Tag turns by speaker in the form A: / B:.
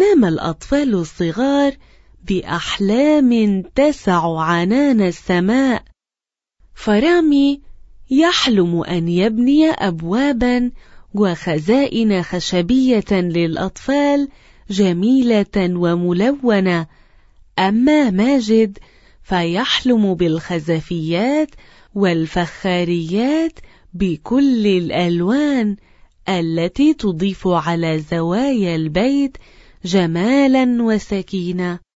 A: نام الأطفال الصغار بأحلام تسع عنان السماء، فرامي يحلم أن يبني أبوابا وخزائن خشبية للأطفال جميلة وملونة، أما ماجد فيحلم بالخزفيات والفخاريات بكل الألوان التي تضيف على زوايا البيت جمالا وسكينة.